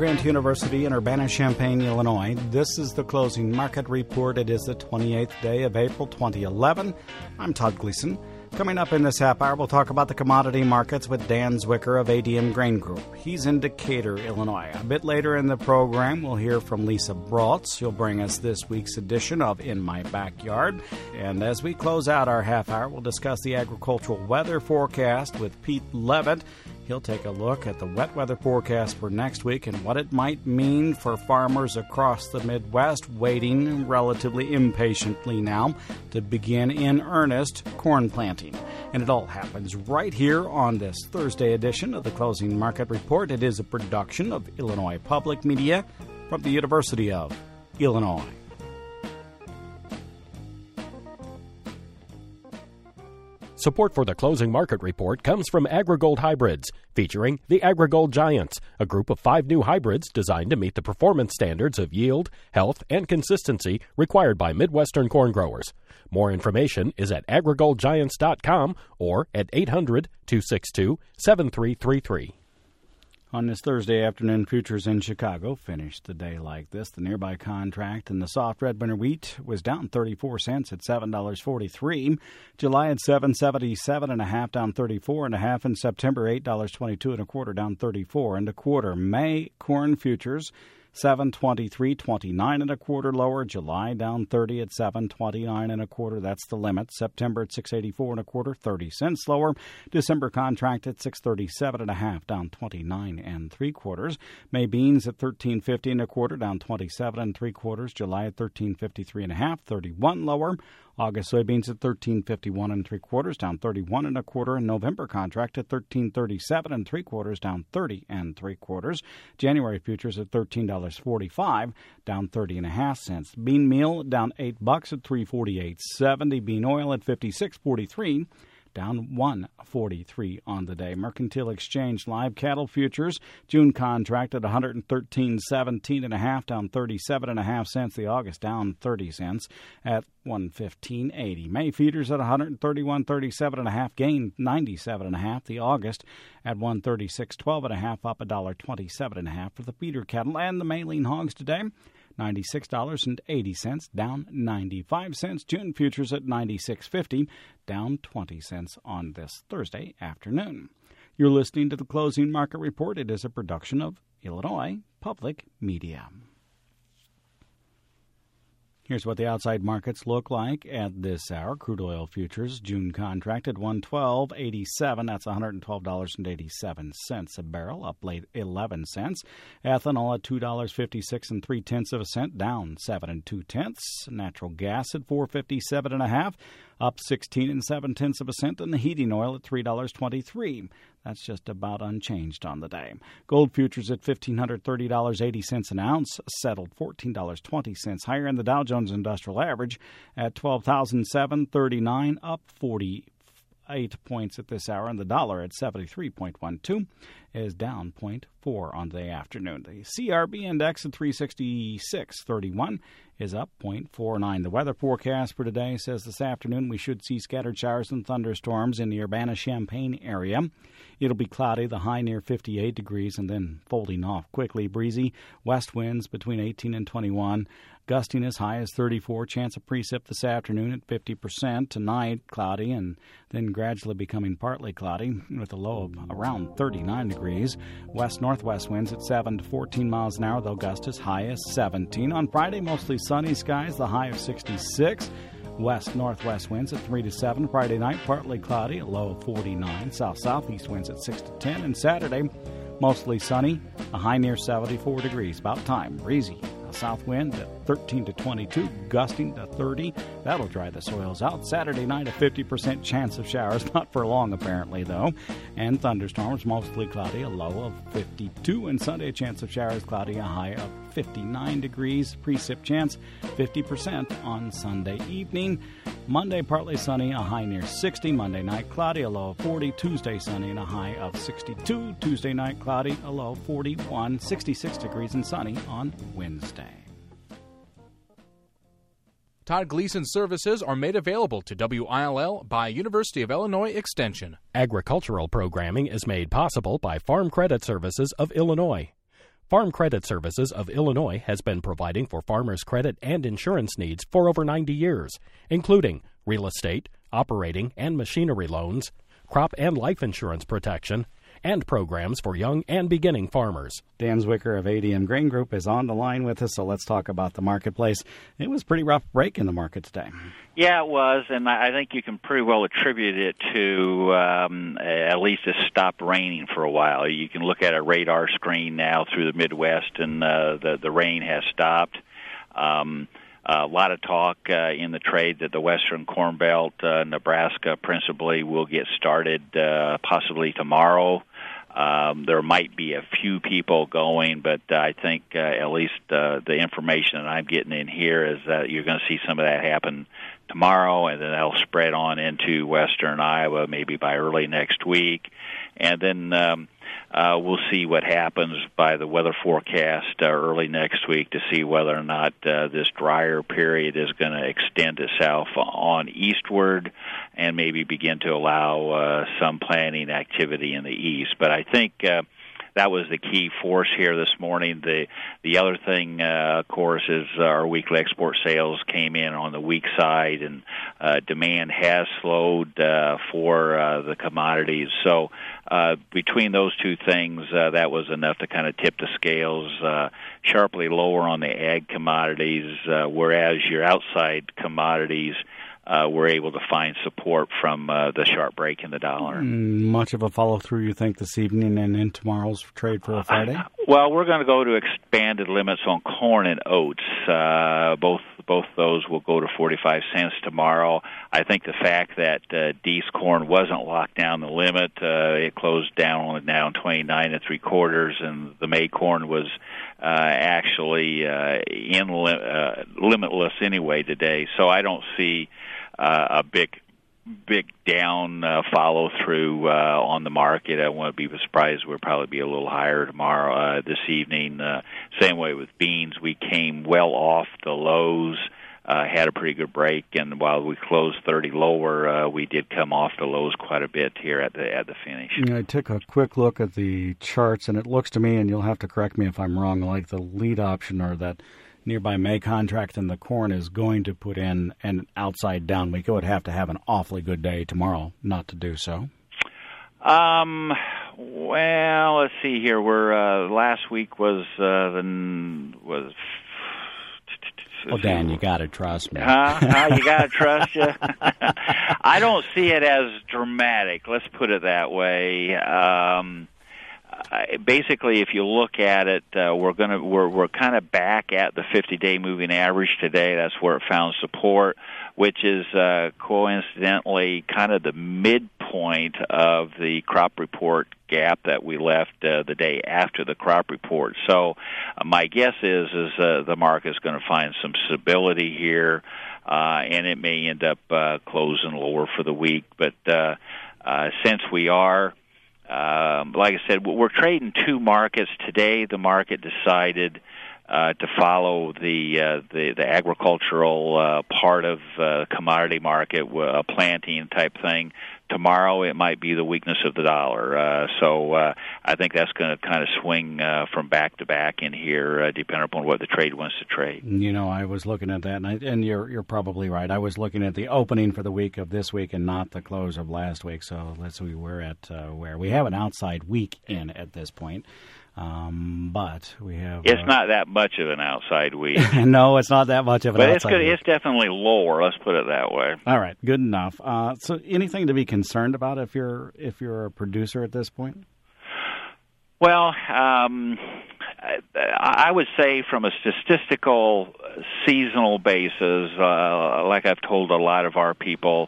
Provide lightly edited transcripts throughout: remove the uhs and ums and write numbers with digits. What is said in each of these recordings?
Grant University in Urbana-Champaign, Illinois. This is the closing market report. It is the 28th day of April 2011. I'm Todd Gleason. Coming up in this half hour, we'll talk about the commodity markets with Dan Zwicker of ADM Grain Group. He's in Decatur, Illinois. A bit later in the program, we'll hear from Lisa Broltz. She'll bring us this week's edition of In My Backyard. And as we close out our half hour, we'll discuss the agricultural weather forecast with Pete Levitt. He'll take a look at the wet weather forecast for next week and what it might mean for farmers across the Midwest waiting relatively impatiently now to begin in earnest corn planting. And it all happens right here on this Thursday edition of the Closing Market Report. It is a production of Illinois Public Media from the University of Illinois. Support for the Closing Market Report comes from AgriGold Hybrids, featuring the AgriGold Giants, a group of 5 new hybrids designed to meet the performance standards of yield, health, and consistency required by Midwestern corn growers. More information is at agrigoldgiants.com or at 800-262-7333. On this Thursday afternoon, futures in Chicago finished the day like this. The nearby contract in the soft red winter wheat was down 34 cents at $7.43. July at $7.77.5, down 34.5. In September, $8.22.25, down 34.25. May corn futures $7.23.29.25 lower. July down 30 at $7.29.25. That's the limit. September at $6.84.25, 30 cents lower. December contract at $6.37.5, down 29.75. May beans at $13.50.25, down 27.75. July at $13.53.5, 31 lower. August soybeans at $13.51.75, down 31.25. And November contract at $13.37.75, down 30.75. January futures at $13.45, down 30.5 cents. Bean meal down $8 at $3.48.70. Bean oil at $56.43. Down $1.43 on the day. Mercantile Exchange live cattle futures, June contract at $113.17.5, down 37.5 cents. The August down 30 cents at $115.80. May feeders at $131.37.5, gain 97.5. The August at $136.12.5, up $1.27.5 for the feeder cattle. And the May lean hogs today, $96.80, down 95 cents. June futures at $96.50, down 20 cents on this Thursday afternoon. You're listening to the Closing Market Report. It is a production of Illinois Public Media. Here's what the outside markets look like at this hour. Crude oil futures, June contract at $112.87. That's $112.87 a barrel, up late 11 cents. Ethanol at $2.56 3/10 cents, down 7 2/10. Natural gas at $4.57.5, up 16 7/10 cents. And the heating oil at $3.23. That's just about unchanged on the day. Gold futures at $1,530.80 an ounce, settled $14.20 higher. In the Dow Jones Industrial Average at 12,739, up 48 points at this hour. And the dollar at 73.12 is down 0.4 on the afternoon. The CRB index at 366.31 is up 0.49. The weather forecast for today says this afternoon we should see scattered showers and thunderstorms in the Urbana-Champaign area. It'll be cloudy, the high near 58 degrees, and then folding off quickly. Breezy, west winds between 18 and 21. Gusting as high as 34. Chance of precip this afternoon at 50%. Tonight, cloudy and then gradually becoming partly cloudy with a low of around 39 degrees. West-northwest winds at 7 to 14 miles an hour. They'll gust as high as 17. On Friday, mostly sunny skies, the high of 66. West-northwest winds at 3 to 7. Friday night, partly cloudy, a low of 49. South-southeast winds at 6 to 10. And Saturday, mostly sunny, a high near 74 degrees. About time. Breezy. A south wind at 13 to 22, gusting to 30. That'll dry the soils out. Saturday night, a 50% chance of showers. Not for long, apparently, though. And thunderstorms, mostly cloudy, a low of 52. And Sunday, a chance of showers, cloudy, a high of 59 degrees. Precip chance, 50% on Sunday evening. Monday, partly sunny, a high near 60. Monday night, cloudy, a low of 40. Tuesday, sunny, and a high of 62. Tuesday night, cloudy, a low of 41. 66 degrees and sunny on Wednesday. Todd Gleason services are made available to WILL by University of Illinois Extension. Agricultural programming is made possible by Farm Credit Services of Illinois. Farm Credit Services of Illinois has been providing for farmers' credit and insurance needs for over 90 years, including real estate, operating and machinery loans, crop and life insurance protection, and programs for young and beginning farmers. Dan Zwicker of ADM Grain Group is on the line with us, so let's talk about the marketplace. It was a pretty rough break in the market today. Yeah, it was, and I think you can pretty well attribute it to at least it stopped raining for a while. You can look at a radar screen now through the Midwest, and the rain has stopped. A lot of talk in the trade that the Western Corn Belt, Nebraska principally, will get started possibly tomorrow. There might be a few people going, but I think at least the information that I'm getting in here is that you're going to see some of that happen tomorrow, and then that'll spread on into western Iowa maybe by early next week. And then we'll see what happens by the weather forecast early next week to see whether or not this drier period is going to extend itself on eastward and maybe begin to allow some planting activity in the east. But I think that was the key force here this morning. The other thing, of course, is our weekly export sales came in on the weak side, and demand has slowed for the commodities. So between those two things, that was enough to kind of tip the scales sharply lower on the ag commodities, whereas your outside commodities were able to find support from the sharp break in the dollar. Much of a follow-through, you think, this evening and in tomorrow's trade for a Friday? Well, we're going to go to expanded limits on corn and oats. Both those will go to 45 cents tomorrow. I think the fact that Dees corn wasn't locked down the limit, it closed down on 29 3/4, and the May corn was actually limitless anyway today. So I don't see a big down follow through on the market. I won't be surprised. We'll probably be a little higher tomorrow, this evening. Same way with beans. We came well off the lows, had a pretty good break, and while we closed 30 lower, we did come off the lows quite a bit here at the finish. I took a quick look at the charts, and it looks to me, and you'll have to correct me if I'm wrong, like the lead option or that nearby May contract in the corn is going to put in an outside down week. It would have to have an awfully good day tomorrow not to do so. Well, let's see here. We're last week was. Well, Dan, you got to trust me. You got to trust you. I don't see it as dramatic. Let's put it that way. Basically, if you look at it, we're kind of back at the 50-day moving average today. That's where it found support, which is coincidentally kind of the midpoint of the crop report gap that we left the day after the crop report. So my guess is the market is going to find some stability here, and it may end up closing lower for the week. But since we are like I said, we're trading two markets today. The market decided to follow the agricultural part of commodity market, a planting type thing. Tomorrow it might be the weakness of the dollar. So I think that's going to kind of swing from back to back in here, depending upon what the trade wants to trade. You know, I was looking at that, and you're probably right. I was looking at the opening for the week of this week and not the close of last week. So let's see, we're at where we have an outside week in at this point. But we have. It's not that much of an outside week. No, it's not that much of an outside week. It's definitely lower. Let's put it that way. All right, good enough. So, anything to be concerned about if you're a producer at this point? Well, I would say from a statistical seasonal basis, like I've told a lot of our people,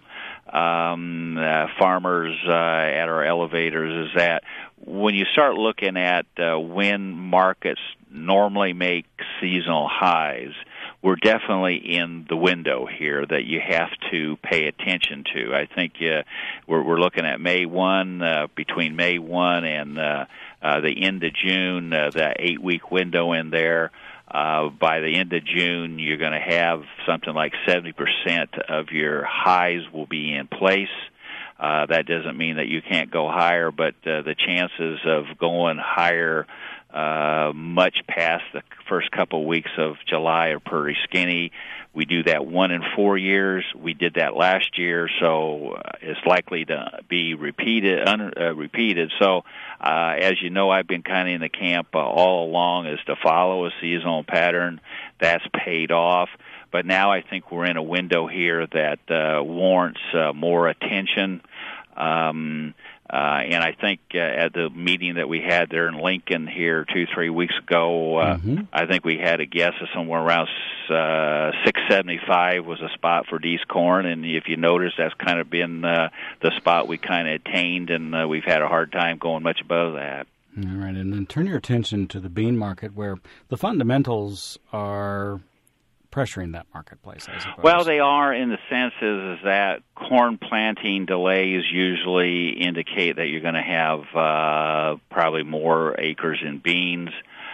farmers at our elevators, is that when you start looking at when markets normally make seasonal highs, we're definitely in the window here that you have to pay attention to. I think we're looking at May 1, between May 1 and the end of June, that 8-week window in there. By the end of June, you're going to have something like 70% of your highs will be in place. That doesn't mean that you can't go higher, but the chances of going higher much past the first couple of weeks of July are pretty skinny. We do that 1 in 4 years. We did that last year, so it's likely to be repeated. So, as you know, I've been kind of in the camp all along is to follow a seasonal pattern. That's paid off. But now I think we're in a window here that warrants more attention. And I think at the meeting that we had there in Lincoln here 2-3 weeks ago, I think we had a guess of somewhere around 675 was a spot for Dees corn. And if you notice, that's kind of been the spot we kind of attained, and we've had a hard time going much above that. All right, and then turn your attention to the bean market, where the fundamentals are pressuring that marketplace, I suppose. Well, they are in the sense is that corn planting delays usually indicate that you're going to have probably more acres in beans.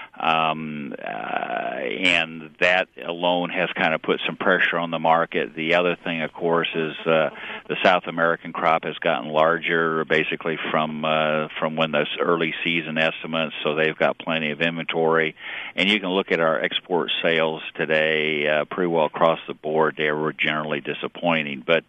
And that alone has kind of put some pressure on the market. The other thing, of course, is the South American crop has gotten larger, basically from when those early season estimates. So they've got plenty of inventory, and you can look at our export sales today, pretty well across the board. They were generally disappointing, but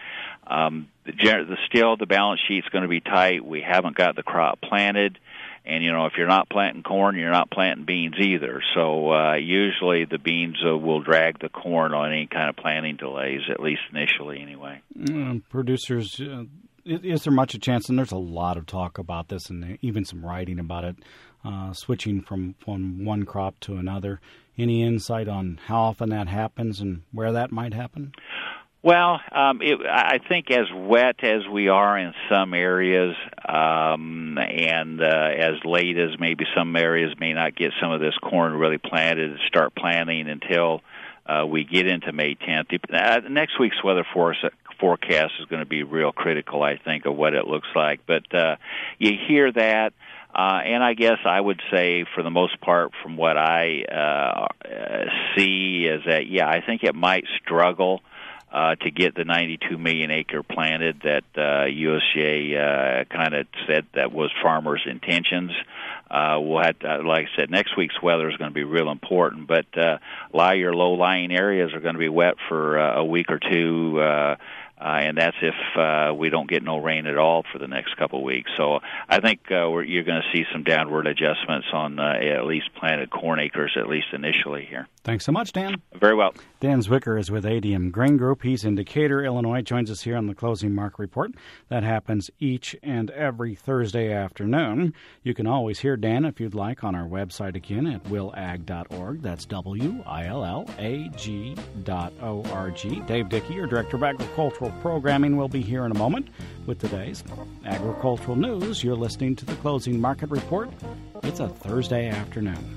still the balance sheet's going to be tight. We haven't got the crop planted. And, if you're not planting corn, you're not planting beans either. So usually the beans will drag the corn on any kind of planting delays, at least initially anyway. Producers, is there much a chance, and there's a lot of talk about this and even some writing about it, switching from one crop to another. Any insight on how often that happens and where that might happen? Well, I think as wet as we are in some areas, and as late as maybe some areas may not get some of this corn really planted, start planting until we get into May 10th. Next week's weather forecast is going to be real critical, I think, of what it looks like. But you hear that. And I guess I would say, for the most part, from what I see, is that, I think it might struggle to get the 92 million acre planted that USDA kind of said that was farmers' intentions. We'll have to, like I said, next week's weather is going to be real important, but a lot of your low-lying areas are going to be wet for a week or two, and that's if we don't get no rain at all for the next couple of weeks. So I think you're going to see some downward adjustments on at least planted corn acres, at least initially here. Thanks so much, Dan. Very well. Dan Zwicker is with ADM Grain Group. He's in Decatur, Illinois. Joins us here on the Closing Market Report. That happens each and every Thursday afternoon. You can always hear Dan, if you'd like, on our website again at willag.org. That's WILLAG.org. Dave Dickey, your Director of Agricultural Programming, will be here in a moment with today's agricultural news. You're listening to the Closing Market Report. It's a Thursday afternoon.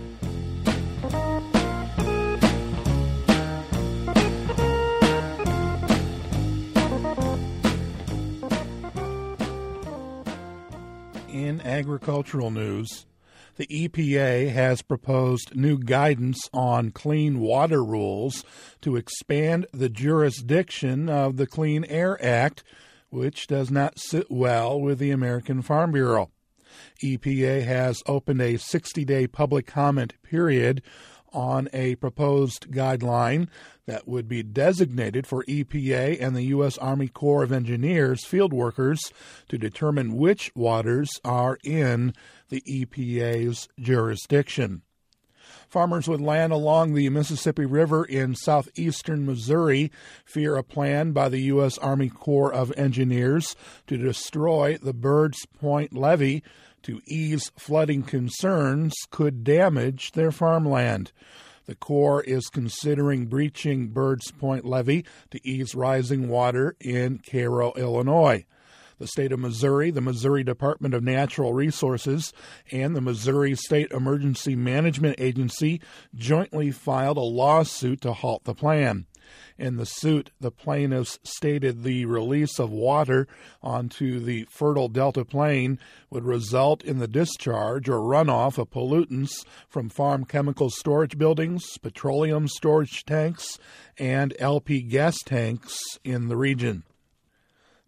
In agricultural news, the EPA has proposed new guidance on clean water rules to expand the jurisdiction of the Clean Air Act, which does not sit well with the American Farm Bureau. EPA has opened a 60-day public comment period on a proposed guideline that would be designated for EPA and the U.S. Army Corps of Engineers field workers to determine which waters are in the EPA's jurisdiction. Farmers with land along the Mississippi River in southeastern Missouri fear a plan by the U.S. Army Corps of Engineers to destroy the Birds Point levee to ease flooding concerns could damage their farmland. The Corps is considering breaching Birds Point levee to ease rising water in Cairo, Illinois. The state of Missouri, the Missouri Department of Natural Resources, and the Missouri State Emergency Management Agency jointly filed a lawsuit to halt the plan. In the suit, the plaintiffs stated the release of water onto the fertile Delta Plain would result in the discharge or runoff of pollutants from farm chemical storage buildings, petroleum storage tanks, and LP gas tanks in the region.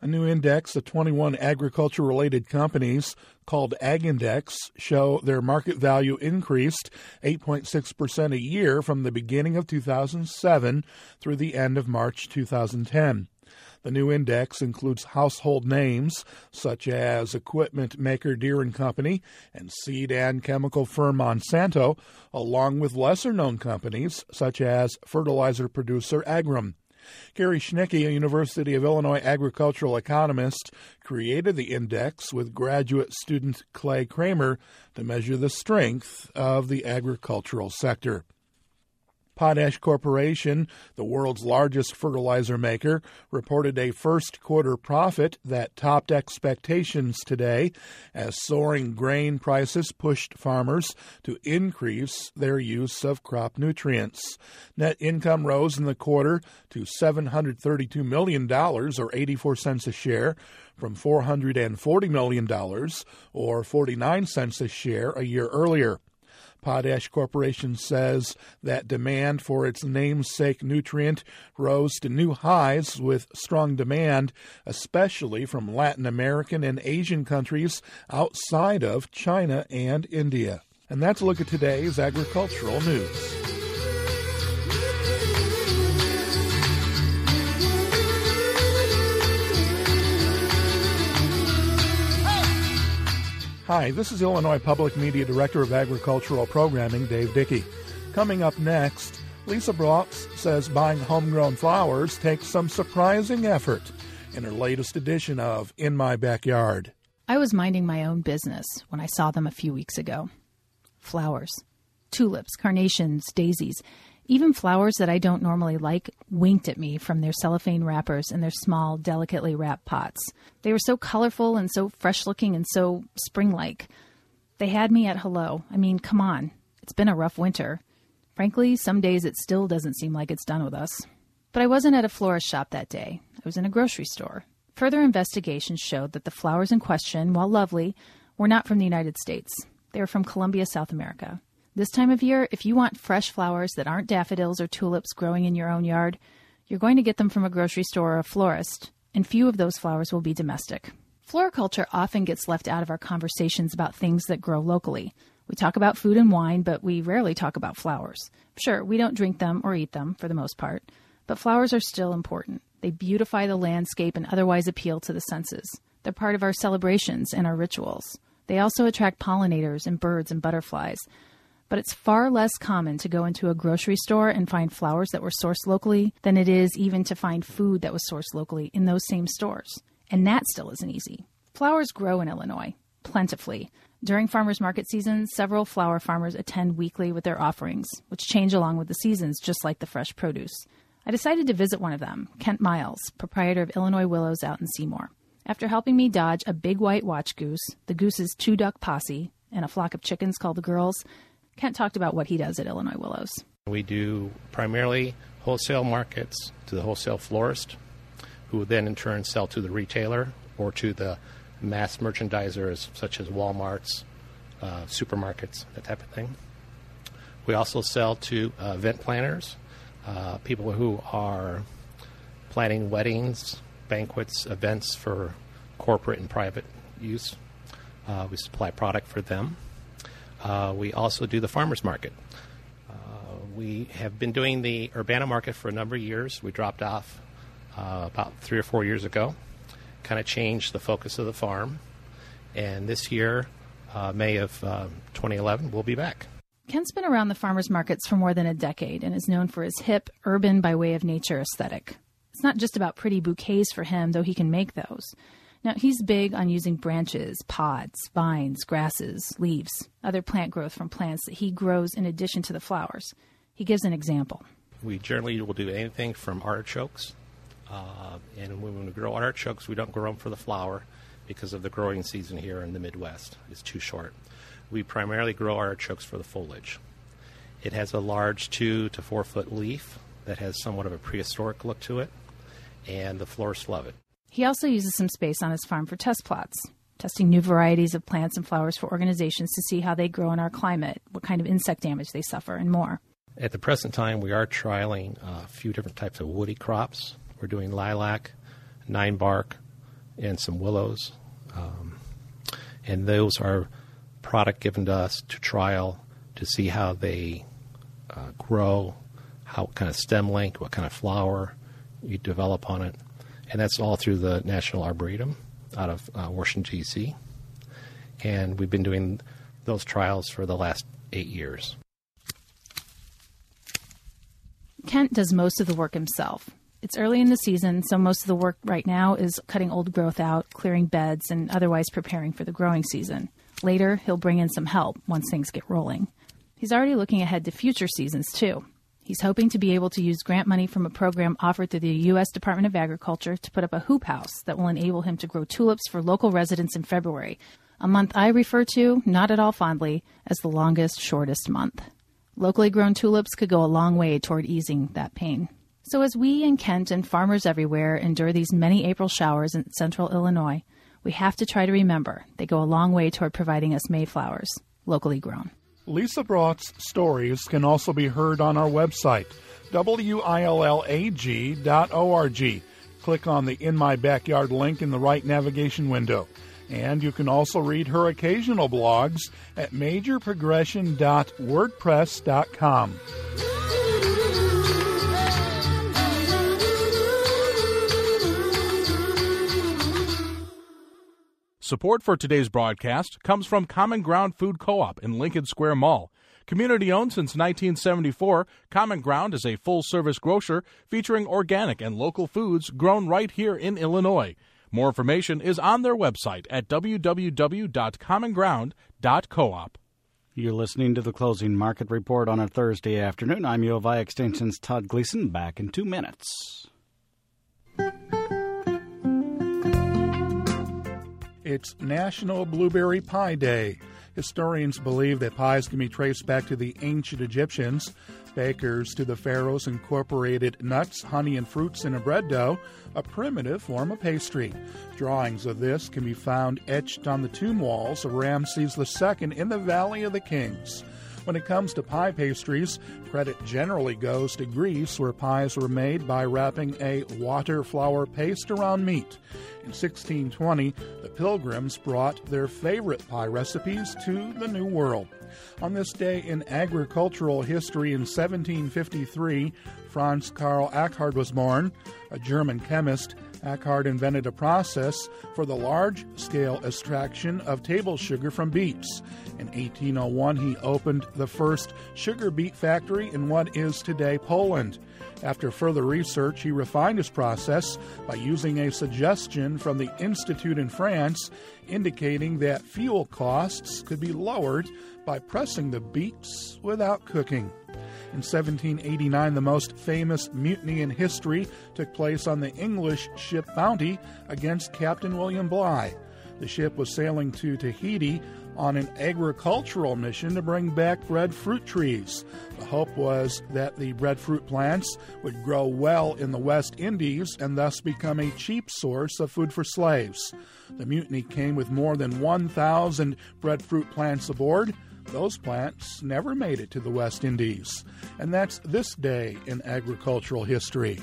A new index of 21 agriculture-related companies called Ag Index show their market value increased 8.6% a year from the beginning of 2007 through the end of March 2010. The new index includes household names such as equipment maker Deere & Company and seed and chemical firm Monsanto, along with lesser-known companies such as fertilizer producer Agrum. Gary Schnicke, a University of Illinois agricultural economist, created the index with graduate student Clay Kramer to measure the strength of the agricultural sector. Potash Corporation, the world's largest fertilizer maker, reported a first-quarter profit that topped expectations today as soaring grain prices pushed farmers to increase their use of crop nutrients. Net income rose in the quarter to $732 million, or 84 cents a share, from $440 million, or 49 cents a share a year earlier. Potash Corporation says that demand for its namesake nutrient rose to new highs with strong demand, especially from Latin American and Asian countries outside of China and India. And that's a look at today's agricultural news. Hi, this is Illinois Public Media Director of Agricultural Programming, Dave Dickey. Coming up next, Lisa Brooks says buying homegrown flowers takes some surprising effort in her latest edition of In My Backyard. I was minding my own business when I saw them a few weeks ago. Flowers. Tulips, carnations, daisies. Even flowers that I don't normally like winked at me from their cellophane wrappers and their small, delicately wrapped pots. They were so colorful and so fresh-looking and so spring-like. They had me at hello. I mean, come on. It's been a rough winter. Frankly, some days it still doesn't seem like it's done with us. But I wasn't at a florist shop that day. I was in a grocery store. Further investigation showed that the flowers in question, while lovely, were not from the United States. They were from Colombia, South America. This time of year, if you want fresh flowers that aren't daffodils or tulips growing in your own yard, you're going to get them from a grocery store or a florist, and few of those flowers will be domestic. Floriculture often gets left out of our conversations about things that grow locally. We talk about food and wine, but we rarely talk about flowers. Sure, we don't drink them or eat them, for the most part, but flowers are still important. They beautify the landscape and otherwise appeal to the senses. They're part of our celebrations and our rituals. They also attract pollinators and birds and butterflies. But it's far less common to go into a grocery store and find flowers that were sourced locally than it is even to find food that was sourced locally in those same stores. And that still isn't easy. Flowers grow in Illinois, plentifully. During farmers market season, several flower farmers attend weekly with their offerings, which change along with the seasons, just like the fresh produce. I decided to visit one of them, Kent Miles, proprietor of Illinois Willows out in Seymour. After helping me dodge a big white watch goose, the goose's 2-duck posse, and a flock of chickens called the girls, Kent talked about what he does at Illinois Willows. We do primarily wholesale markets to the wholesale florist, who would then in turn sell to the retailer or to the mass merchandisers such as Walmarts, supermarkets, that type of thing. We also sell to event planners, people who are planning weddings, banquets, events for corporate and private use. We supply product for them. We also do the farmers market. We have been doing the Urbana market for a number of years. We dropped off about 3 or 4 years ago, kind of changed the focus of the farm. And this year, May of 2011, we'll be back. Kent's been around the farmers markets for more than a decade and is known for his hip, urban by way of nature aesthetic. It's not just about pretty bouquets for him, though he can make those. Now, he's big on using branches, pods, vines, grasses, leaves, other plant growth from plants that he grows in addition to the flowers. He gives an example. We generally will do anything from artichokes. And when we grow artichokes, we don't grow them for the flower because of the growing season here in the Midwest. It's too short. We primarily grow artichokes for the foliage. It has a large 2 to 4 foot leaf that has somewhat of a prehistoric look to it, and the florists love it. He also uses some space on his farm for test plots, testing new varieties of plants and flowers for organizations to see how they grow in our climate, what kind of insect damage they suffer, and more. At the present time, we are trialing a few different types of woody crops. We're doing lilac, 9-bark, and some willows. And those are product given to us to trial to see how they grow, how kind of stem length, what kind of flower you develop on it. And that's all through the National Arboretum out of Washington, D.C. And we've been doing those trials for the last 8 years. Kent does most of the work himself. It's early in the season, so most of the work right now is cutting old growth out, clearing beds, and otherwise preparing for the growing season. Later, he'll bring in some help once things get rolling. He's already looking ahead to future seasons, too. He's hoping to be able to use grant money from a program offered through the U.S. Department of Agriculture to put up a hoop house that will enable him to grow tulips for local residents in February, a month I refer to, not at all fondly, as the longest, shortest month. Locally grown tulips could go a long way toward easing that pain. So as we in Kent and farmers everywhere endure these many April showers in central Illinois, we have to try to remember they go a long way toward providing us Mayflowers, locally grown. Lisa Brock's stories can also be heard on our website, willag.org. Click on the In My Backyard link in the right navigation window. And you can also read her occasional blogs at majorprogression.wordpress.com. Support for today's broadcast comes from Common Ground Food Co-op in Lincoln Square Mall. Community-owned since 1974, Common Ground is a full-service grocer featuring organic and local foods grown right here in Illinois. More information is on their website at www.commonground.coop. You're listening to the Closing Market Report on a Thursday afternoon. I'm U of I Extension's Todd Gleason. Back in 2 minutes. It's National Blueberry Pie Day. Historians believe that pies can be traced back to the ancient Egyptians. Bakers to the pharaohs incorporated nuts, honey, and fruits in a bread dough, a primitive form of pastry. Drawings of this can be found etched on the tomb walls of Ramses II in the Valley of the Kings. When it comes to pie pastries, credit generally goes to Greece, where pies were made by wrapping a water flour paste around meat. In 1620, the Pilgrims brought their favorite pie recipes to the New World. On this day in agricultural history in 1753, Franz Karl Achard was born, a German chemist. Achard invented a process for the large-scale extraction of table sugar from beets. In 1801, he opened the first sugar beet factory in what is today Poland. After further research, he refined his process by using a suggestion from the Institute in France, indicating that fuel costs could be lowered by pressing the beets without cooking. In 1789, the most famous mutiny in history took place on the English ship Bounty against Captain William Bligh. The ship was sailing to Tahiti on an agricultural mission to bring back breadfruit trees. The hope was that the breadfruit plants would grow well in the West Indies and thus become a cheap source of food for slaves. The mutiny came with more than 1,000 breadfruit plants aboard. Those plants never made it to the West Indies. And that's this day in agricultural history.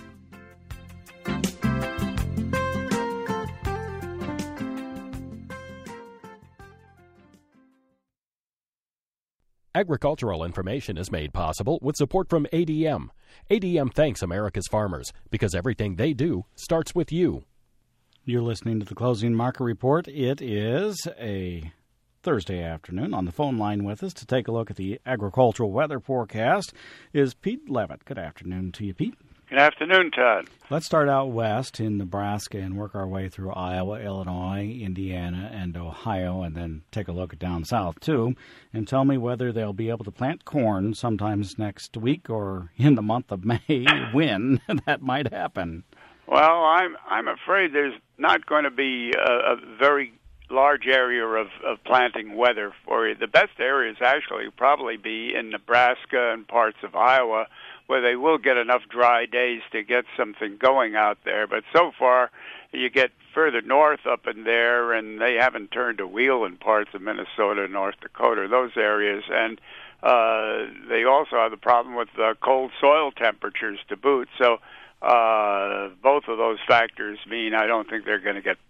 Agricultural information is made possible with support from ADM. ADM thanks America's farmers because everything they do starts with you. You're listening to the Closing Market Report. It is a Thursday afternoon. On the phone line with us to take a look at the agricultural weather forecast is Pete Levitt. Good afternoon to you, Pete. Good afternoon, Todd. Let's start out west in Nebraska and work our way through Iowa, Illinois, Indiana, and Ohio, and then take a look at down south, too, and tell me whether they'll be able to plant corn sometimes next week or in the month of May, when that might happen. Well, I'm afraid there's not going to be a very large area of planting weather for you. The best areas actually probably be in Nebraska and parts of Iowa, where they will get enough dry days to get something going out there. But so far, you get further north up in there, and they haven't turned a wheel in parts of Minnesota, North Dakota, those areas. And they also have the problem with cold soil temperatures to boot. So both of those factors mean I don't think they're going to get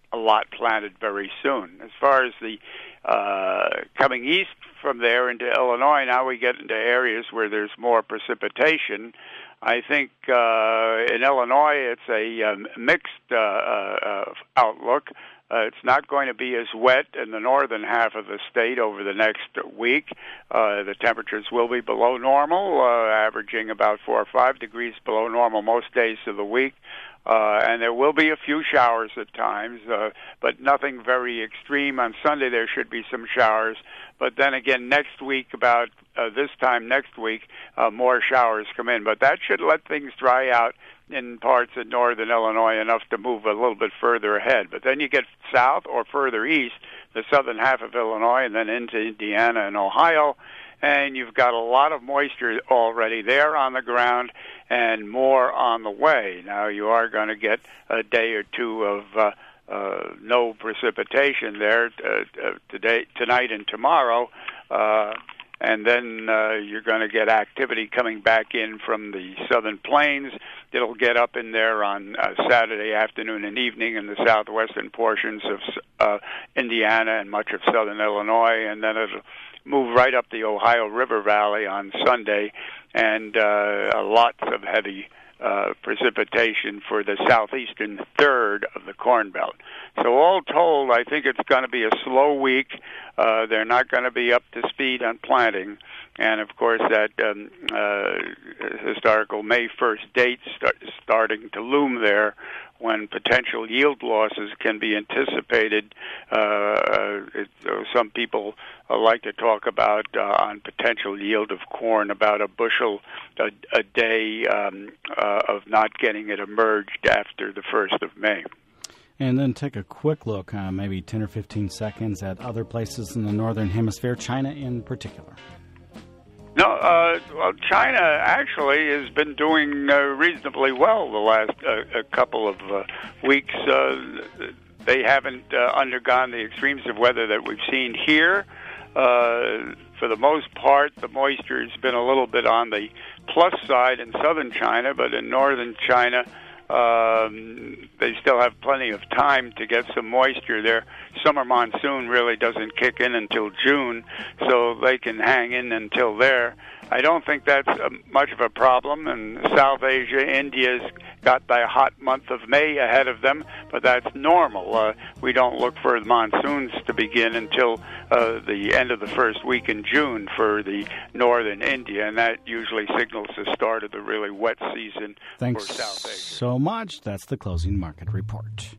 a lot planted very soon. As far as the coming east from there into Illinois, now we get into areas where there's more precipitation. I think in Illinois it's a mixed outlook. It's not going to be as wet in the northern half of the state over the next week. The temperatures will be below normal, averaging about 4 or 5 degrees below normal most days of the week. And there will be a few showers at times, but nothing very extreme. On Sunday there should be some showers. But then again, next week, about this time next week, more showers come in. But that should let things dry out in parts of northern Illinois enough to move a little bit further ahead. But then you get south or further east, the southern half of Illinois, and then into Indiana and Ohio, and you've got a lot of moisture already there on the ground and more on the way. Now you are going to get a day or two of no precipitation there tonight and tomorrow, and then you're going to get activity coming back in from the southern plains. It'll get up in there on Saturday afternoon and evening in the southwestern portions of Indiana and much of southern Illinois, and then it'll move right up the Ohio River Valley on Sunday, and lots of heavy precipitation for the southeastern third of the Corn Belt. So all told, I think it's going to be a slow week. They're not going to be up to speed on planting. And, of course, that historical May 1st date starting to loom there when potential yield losses can be anticipated. Some people like to talk about on potential yield of corn about a bushel a day of not getting it emerged after the 1st of May. And then take a quick look, maybe 10 or 15 seconds, at other places in the Northern Hemisphere, China in particular. No, well, China actually has been doing reasonably well the last couple of weeks. They haven't undergone the extremes of weather that we've seen here. For the most part, the moisture has been a little bit on the plus side in southern China, but in northern China, they still have plenty of time to get some moisture. Their summer monsoon really doesn't kick in until June, so they can hang in until there. I don't think that's much of a problem. In South Asia, India's got the hot month of May ahead of them, but that's normal. We don't look for the monsoons to begin until the end of the first week in June for the northern India, and that usually signals the start of the really wet season for South Asia. Thanks so much. That's the closing market report.